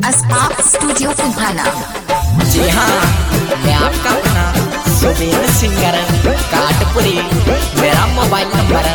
अस्पाक studio कुम्हाना। जी हाँ, मैं आपका अपना सुबीन सिंगर काटपुरी। मेरा मोबाइल नंबर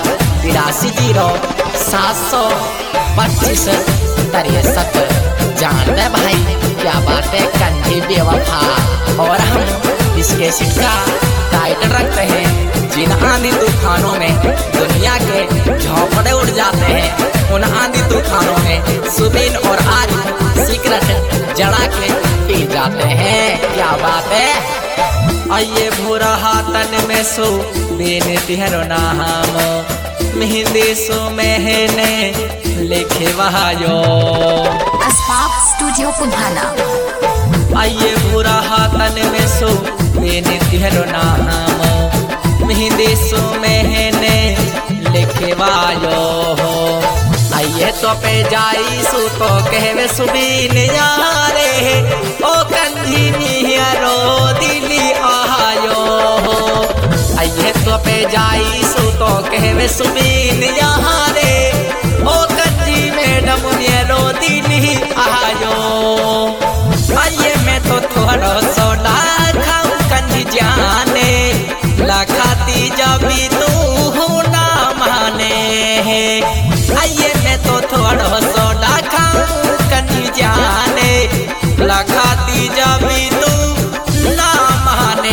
820725 जानते भाई क्या बात है कंधी बेवफा। और हम इसके सिक्का टाइटल रखते हैं, जिन आंधी तूफानों में दुनिया के झोंपड़े उड़ जाते हैं, उन आंधी तूफानों में सुबीन और आरिफ सीक्रेट जड़ा के पी जाते हैं। क्या बात है। आइए भूरा हाथन में सो बेन तिहरो नाम मेहंदी सो महने लिखे वहायो। अस्पाक स्टूडियो कुम्हाना। आइए भूरा हाथन में सो बेन तिहरो नाम मेहंदी सो महने लिखे वायो। आइए तो पे जाई सु तो कहवे सुबीन यारे ओ कंधी निहरो दिली आयो। आइए तो पे जाई सु तो कहवे सुबीन यारे ओ कंधी मैडम निहरो दिली आयो। आइए मैं तो थोड़ा सोडा खाऊं कंधी जाने लखाती जबी तू ना माने। आइए मैं तो थोड़ा सोडा खाऊं कंधी जाने लखाती जबी तू ना माने।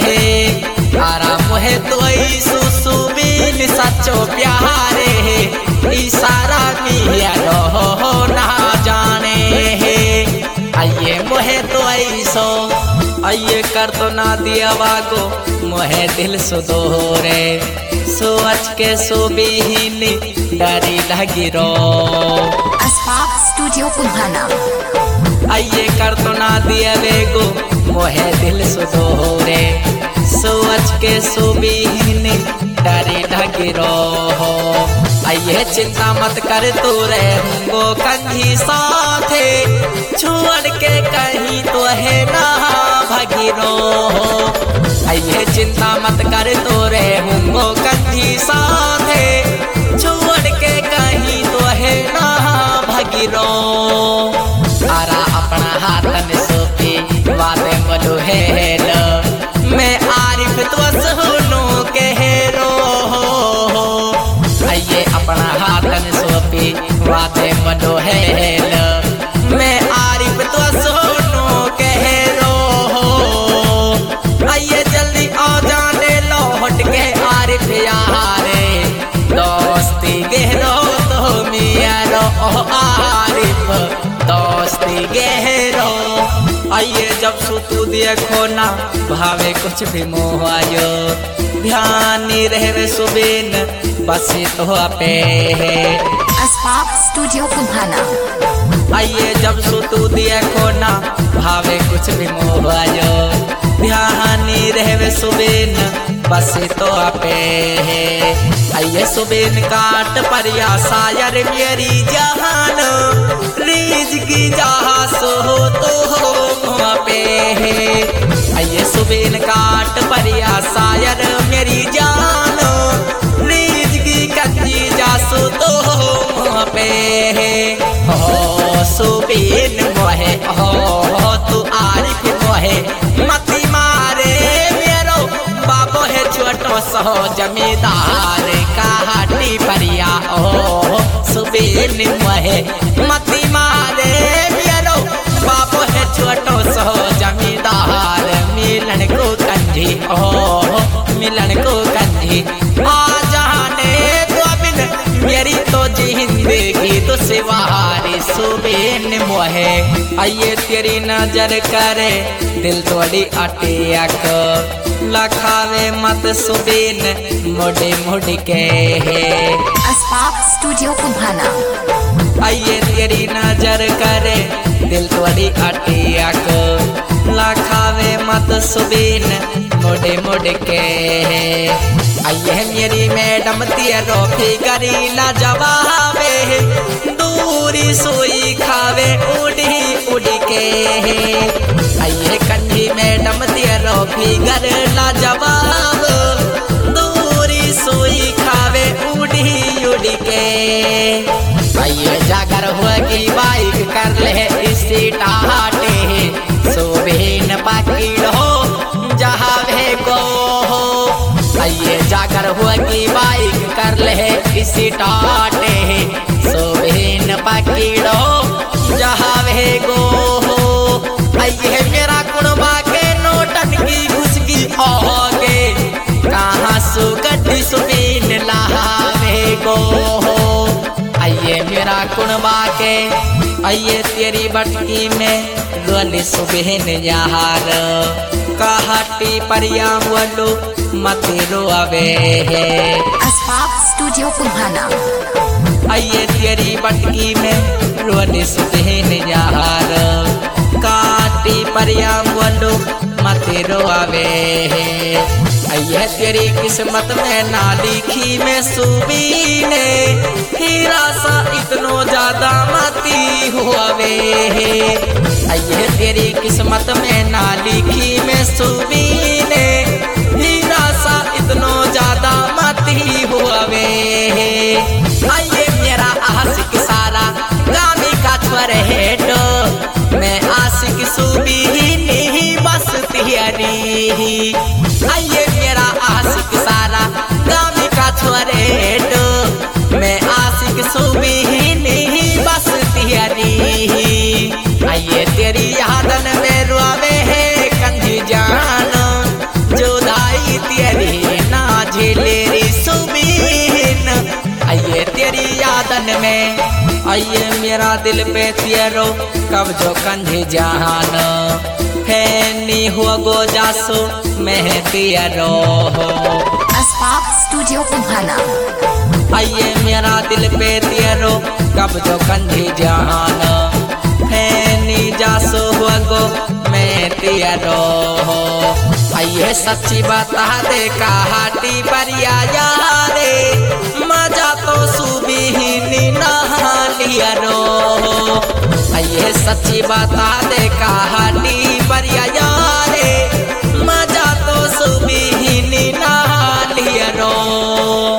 आराम है तो सुबीन सच्चो प्यारे इशारा मिया रहो ना जाने। आइए मोहे तो ऐसो आइए कर तो ना दिया वागो मोहे दिल सुदोरे सोच के सुबीनी डरी लगी रो। अस्पाक स्टूडियो कुम्हाना। आइए कर तो ना दिया वेगो मोहे दिल सुदोरे सोच के सुबीनी डरी लगी रो। आइए चिंता मत कर तू रहूंगो कंधी साथे छोड़ के कहीं तो है ना भगिरो। आइए चिंता मत कर तो रहूंगो कंधी साथे छोड़ के कहीं तो है ना भगिरो। आरा अपना हाथन सोपी वादे मलो हेल मैं आरिफ तो सुनो कहरो। आइए अपना हाथन सोपी वादे मलो हेल मैं आरिफ तो सुनो कहरो। आइए जल्दी आ जाने लौट के आरिफ यारे दोस्ती गहरो तो मियारो आरिफ दोस्ती गहरो। आइए जब सुतू देखो ना भावे कुछ भी मोह आयो ध्यान रहे सुबीन बस तो पे है। अस्पाक स्टूडियो कुम्हाना। आइए जब सुतू देखो ना भावे कुछ भी मोह आयो ध्यान रहे सुबीन बस तो पे है। आइए सुबीन काट परिया सायर मेरी जहान रीज की जहा सो तो हो पे है। आइए सुबीन काट परिया सायर मेरी जान रीज की कंजी जासो तो हो पे है। हो सुबीन मोहे हो तू आरिफ मोहे मती मारे मेरो बाबो है छोटो सहो जमींदार का हाटी परिया। ओ सुबीन मोहे मती मारे मेरो बाबो है छोटो सहो जमींदार मिलन को कंधी ओ मिलन को कंधी आ जाने तो बिन मेरी तो जिंदगी तो सिवारी सुबीन मोहे। आइए तेरी नजर करे दिल तोड़ी अटियक लखावे मत सुबीन मुड़ मुड़ के है। अस्पाक स्टूडियो कुम्हाना। आइए तेरी नजर करे दिल तोड़ी अटियक लखावे मत सुबीन मुड़ मुड़ के है। आइए मेरी मैडम तेरो फिगरी ला जवाबे दूरी सोई खावे उड़ी उड़ी के है। आइए कंधी मैडम तेरो फिगर ला जवाब दूरी सोई खावे उड़ी उड़ी के। आइए जागर होगी बाइक कर ले इससे इसी टाटे सुबीन पकड़ो जहावे को आइए जाकर हुआ की बाइक कर ले इसी टाटे सुबीन पकड़ो जहावे को आइए मेरा कुड़बा के नोटन की घुस की होगे कहाँ सुगड्डी सुबीन लहावे को आइए मेरा कुड़बा के आइए तेरी बटकी में रोली सुबीन यार कहटी परिया बोलो मत रोवे अस्पाक स्टूडियो कुभाना। आइए तेरी बटकी में रोली सुबीन यार काटी परिया बोलो मत रोवे आइए तेरी किस्मत में ना लिखी में सुबीने हीरा सा इतनो ज्यादा मती हुआवे आइए तेरी किस्मत में ना लिखी में सुबीने हीरा सा इतनो ज्यादा मती हुआवे आइए मेरा आशिक सारा गामी का छोरे हेडो मैं आशिक सुबीन ही बस तिहरी आइए मेरा आशिक सारा गामी का छोरे हेडो मैं आशिक सुबीन ही बस तिहरी आइए तेरी यादन में रुआवे है कंधी जान जुदाई तेरी ना झेलेरी सुबीन आइए तेरी यादन में आइए मेरा दिल पे तेरो कब जो कंधी जान फैनी हुआ गो जासो मैं तेरो अस्पाक स्टूडियो कुभाना। आइए मेरा दिल पे तेरो कब जो कंधी जान फैनी जासो हुआ गो मैं तेरो आइए सच्ची बता दे कहाटी परिया यारे मजा तो सुबीनी नहा लिया रो आइए सच्ची बता दे कहाटी परिया यारे मजा तो सुबीनी नहा लिया रो।